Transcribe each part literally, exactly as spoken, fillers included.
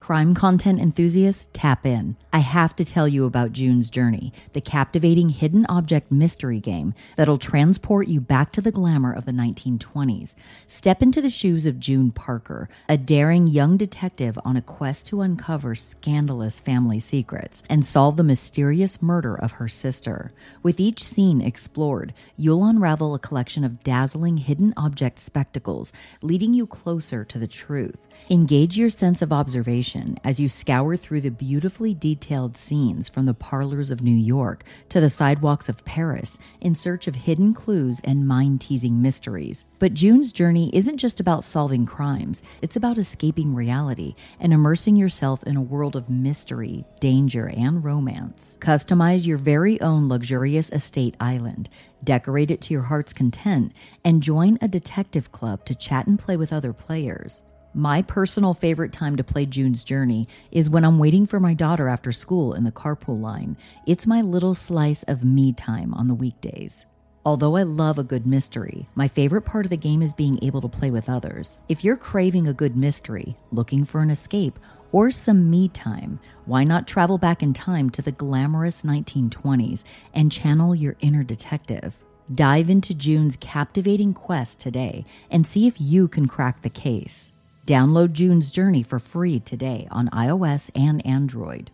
Crime content enthusiasts, tap in. I have to tell you about June's Journey, the captivating hidden object mystery game that'll transport you back to the glamour of the nineteen twenties. Step into the shoes of June Parker, a daring young detective on a quest to uncover scandalous family secrets and solve the mysterious murder of her sister. With each scene explored, you'll unravel a collection of dazzling hidden object spectacles, leading you closer to the truth. Engage your sense of observation as you scour through the beautifully detailed scenes from the parlors of New York to the sidewalks of Paris in search of hidden clues and mind-teasing mysteries. But June's Journey isn't just about solving crimes. It's about escaping reality and immersing yourself in a world of mystery, danger, and romance. Customize your very own luxurious estate island, decorate it to your heart's content, and join a detective club to chat and play with other players. My personal favorite time to play June's Journey is when I'm waiting for my daughter after school in the carpool line. It's my little slice of me time on the weekdays. Although I love a good mystery, my favorite part of the game is being able to play with others. If you're craving a good mystery, looking for an escape, or some me time, why not travel back in time to the glamorous nineteen twenties and channel your inner detective? Dive into June's captivating quest today and see if you can crack the case. Download June's Journey for free today on iOS and Android.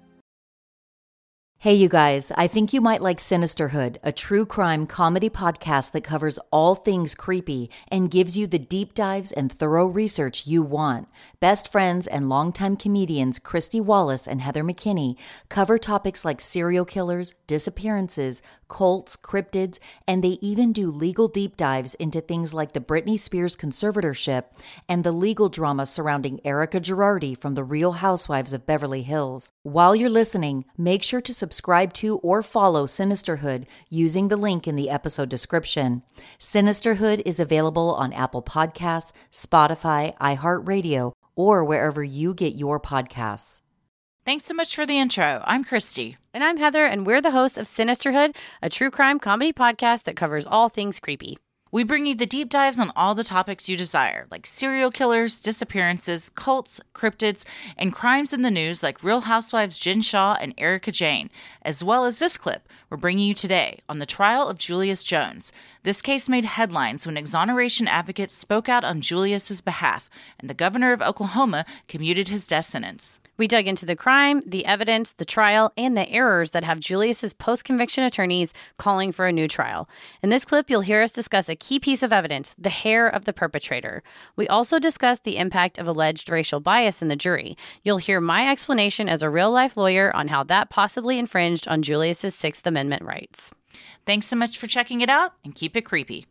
Hey, you guys, I think you might like Sinisterhood, a true crime comedy podcast that covers all things creepy and gives you the deep dives and thorough research you want. Best friends and longtime comedians Christy Wallace and Heather McKinney cover topics like serial killers, disappearances, cults, cryptids, and they even do legal deep dives into things like the Britney Spears conservatorship and the legal drama surrounding Erica Girardi from The Real Housewives of Beverly Hills. While you're listening, make sure to subscribe Subscribe to or follow Sinisterhood using the link in the episode description. Sinisterhood is available on Apple Podcasts, Spotify, iHeartRadio, or wherever you get your podcasts. Thanks so much for the intro. I'm Christy. And I'm Heather, and we're the hosts of Sinisterhood, a true crime comedy podcast that covers all things creepy. We bring you the deep dives on all the topics you desire, like serial killers, disappearances, cults, cryptids, and crimes in the news like Real Housewives Jen Shah and Erica Jane, as well as this clip we're bringing you today on the trial of Julius Jones. This case made headlines when exoneration advocates spoke out on Julius's behalf, and the governor of Oklahoma commuted his death sentence. We dug into the crime, the evidence, the trial, and the errors that have Julius's post-conviction attorneys calling for a new trial. In this clip, you'll hear us discuss a key piece of evidence, the hair of the perpetrator. We also discuss the impact of alleged racial bias in the jury. You'll hear my explanation as a real-life lawyer on how that possibly infringed on Julius's Sixth Amendment rights. Thanks so much for checking it out, and keep it creepy.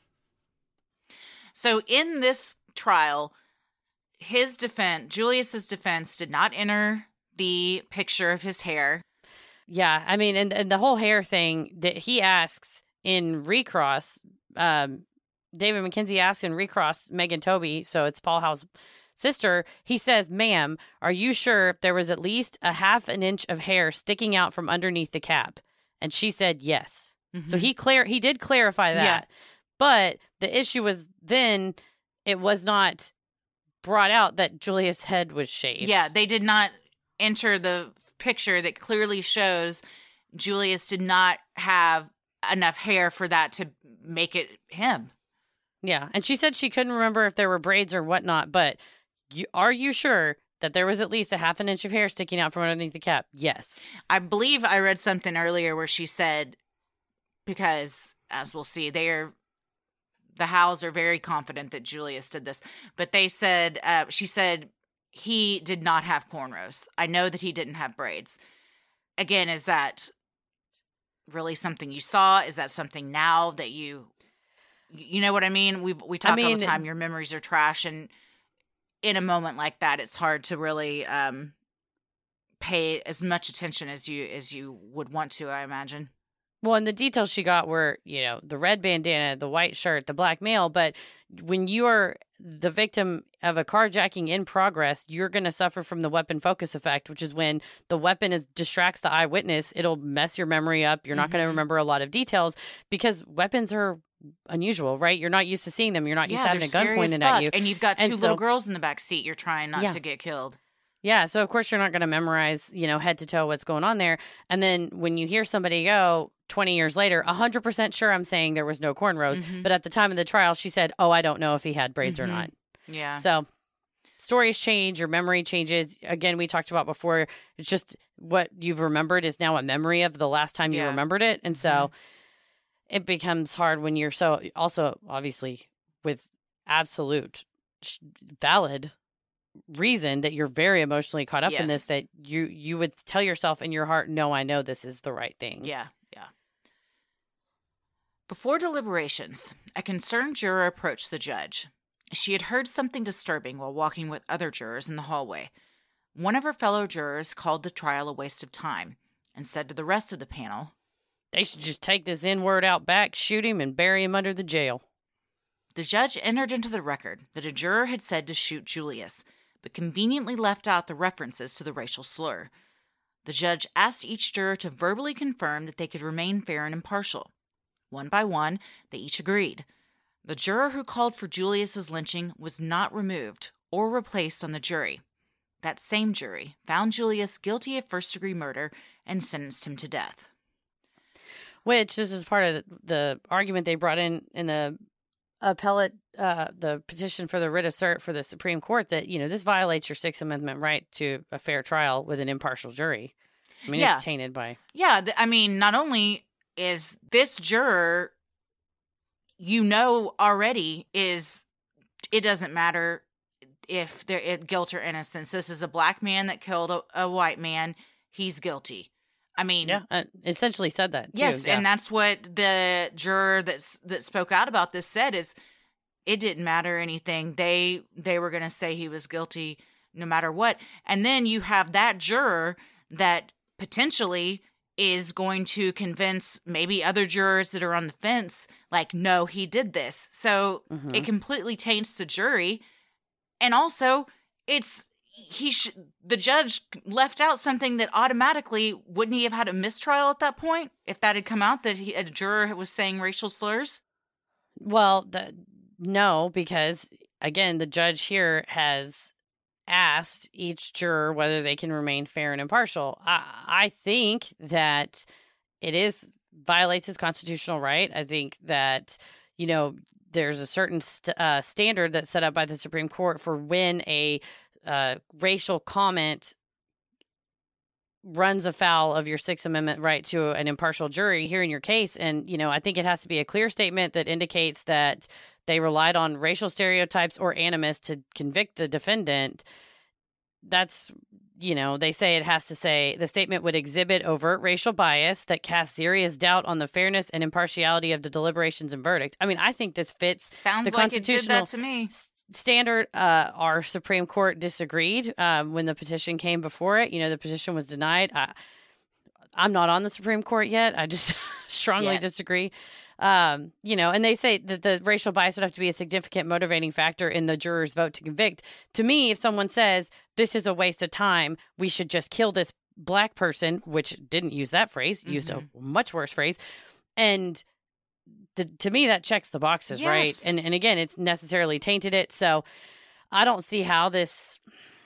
So in this trial, his defense, Julius's defense, did not enter the picture of his hair. Yeah, I mean, and, and the whole hair thing that he asks in Recross, um, David McKenzie asks in Recross Megan Toby, so it's Paul Howe's sister, he says, "Ma'am, are you sure if there was at least a half an inch of hair sticking out from underneath the cap?" And she said yes. Mm-hmm. So he clar- he did clarify that. Yeah. But the issue was then it was not brought out that Julius' head was shaved. Yeah, they did not enter the picture that clearly shows Julius did not have enough hair for that to make it him. Yeah, and she said she couldn't remember if there were braids or whatnot, but you, are you sure that there was at least a half an inch of hair sticking out from underneath the cap? Yes. I believe I read something earlier where she said, because as we'll see, they are the Howells are very confident that Julius did this, but they said, uh, she said he did not have cornrows. I know that he didn't have braids. Again, is that really something you saw? Is that something now that you, you know what I mean? We we talk I mean, all the time, your memories are trash, and in a moment like that, it's hard to really um, pay as much attention as you as you would want to, I imagine. Well, and the details she got were, you know, the red bandana, the white shirt, the black male. But when you're the victim of a carjacking in progress, you're going to suffer from the weapon focus effect, which is when the weapon is distracts the eyewitness. It'll mess your memory up. You're not mm-hmm. going to remember a lot of details because weapons are unusual, right? You're not used to seeing them. You're not used yeah, to having a gun pointed at you. And you've got two and little so, girls in the back seat. You're trying not yeah. to get killed. Yeah, so of course you're not going to memorize, you know, head to toe what's going on there. And then when you hear somebody go twenty years later, one hundred percent sure I'm saying there was no cornrows. Mhm. But at the time of the trial, she said, oh, I don't know if he had braids Mhm. or not. Yeah. So stories change, your memory changes. Again, we talked about before, it's just what you've remembered is now a memory of the last time you Yeah. remembered it. And so Mhm. it becomes hard when you're so, also obviously with absolute sh- valid reason that you're very emotionally caught up in this, Yes. that you you would tell yourself in your heart, no, I know this is the right thing. Yeah, yeah. Before deliberations, a concerned juror approached the judge. She had heard something disturbing while walking with other jurors in the hallway. One of her fellow jurors called the trial a waste of time and said to the rest of the panel, They should just take this N-word out back, shoot him, and bury him under the jail. the judge entered into the record that a juror had said to shoot Julius, but conveniently left out the references to the racial slur. The judge asked each juror to verbally confirm that they could remain fair and impartial. One by one, they each agreed. The juror who called for Julius's lynching was not removed or replaced on the jury. That same jury found Julius guilty of first-degree murder and sentenced him to death. Which, this is part of the, the argument they brought in in the appellate, uh, the petition for the writ of cert for the Supreme Court, that, you know, this violates your Sixth Amendment right to a fair trial with an impartial jury. I mean, Yeah. it's tainted by... Yeah, th- I mean, not only is this juror, you know already, is it doesn't matter if there is guilt or innocence. This is a black man that killed a, a white man. He's guilty. I mean, Yeah, uh, essentially said that, too. yes, yeah. and that's what the juror that's that spoke out about this said, is it didn't matter anything. They they were going to say he was guilty no matter what. And then you have that juror that potentially is going to convince maybe other jurors that are on the fence, like, no, he did this. So Mhm. it completely taints the jury. And also, it's he sh- the judge left out something that automatically, wouldn't he have had a mistrial at that point if that had come out, that he, a juror was saying racial slurs? Well, the, no, because, again, the judge here has asked each juror whether they can remain fair and impartial. I, I think that it is violates his constitutional right. I think that, you know, there's a certain st- uh, standard that's set up by the Supreme Court for when a uh, racial comment runs afoul of your Sixth Amendment right to an impartial jury here in your case. And, you know, I think it has to be a clear statement that indicates that they relied on racial stereotypes or animus to convict the defendant. That's, you know, they say it has to say the statement would exhibit overt racial bias that casts serious doubt on the fairness and impartiality of the deliberations and verdict. I mean, I think this fits Sounds the like it did constitutional that to me. s- standard. Uh, our Supreme Court disagreed um, when the petition came before it. You know, the petition was denied. I, I'm not on the Supreme Court yet. I just strongly Yet. disagree. Um, you know, and they say that the racial bias would have to be a significant motivating factor in the juror's vote to convict. To me, if someone says this is a waste of time, we should just kill this black person, which didn't use that phrase, used a much worse phrase, and the, to me that checks the boxes, right? Yes. And and again, it's necessarily tainted it. So I don't see how this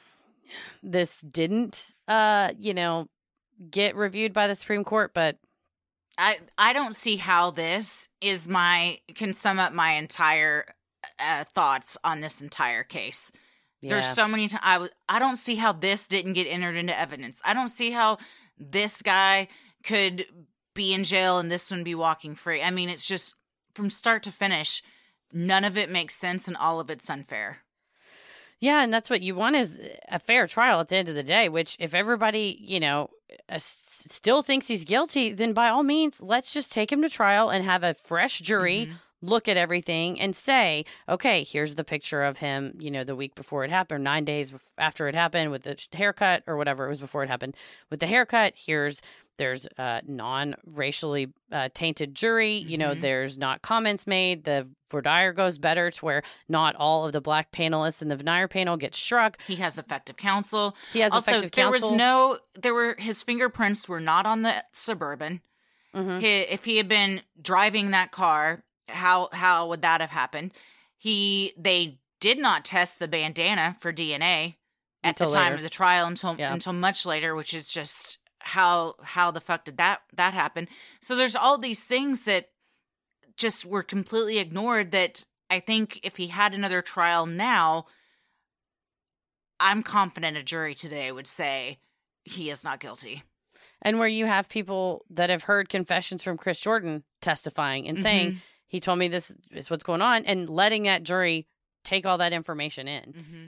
this didn't, uh, you know, get reviewed by the Supreme Court, but. I I don't see how this is my can sum up my entire uh, thoughts on this entire case. There's Yeah. so many times I w- I don't see how this didn't get entered into evidence. I don't see how this guy could be in jail and this one be walking free. I mean, it's just from start to finish, none of it makes sense and all of it's unfair. Yeah, and that's what you want is a fair trial at the end of the day, which if everybody, you know, uh, s- still thinks he's guilty, then by all means, let's just take him to trial and have a fresh jury Mhm. look at everything and say, okay, here's the picture of him, you know, the week before it happened, nine days bef- after it happened with the sh- haircut or whatever it was before it happened with the haircut. Here's There's a non-racially uh, tainted jury. You know, Mhm. there's not comments made. The voir dire goes better to where not all of the black panelists in the voir dire panel get struck. He has effective counsel. He has Also, effective there counsel. was no there were his fingerprints were not on the Suburban. Mhm. He, if he had been driving that car, how how would that have happened? He they did not test the bandana for D N A. at until the time later. of the trial until Yeah. until much later, which is just how how the fuck did that that happen? So there's all these things that just were completely ignored that I think if he had another trial now, I'm confident a jury today would say he is not guilty. And where you have people that have heard confessions from Chris Jordan testifying and saying, Mhm. he told me this is what's going on, and letting that jury take all that information in. Mm-hmm.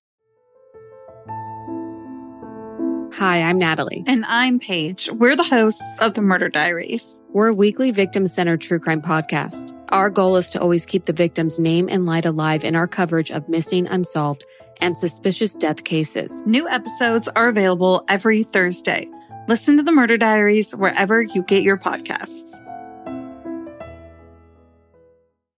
Hi, I'm Natalie. And I'm Paige. We're the hosts of The Murder Diaries. We're a weekly victim-centered true crime podcast. Our goal is to always keep the victim's name and light alive in our coverage of missing, unsolved, and suspicious death cases. New episodes are available every Thursday. Listen to The Murder Diaries wherever you get your podcasts.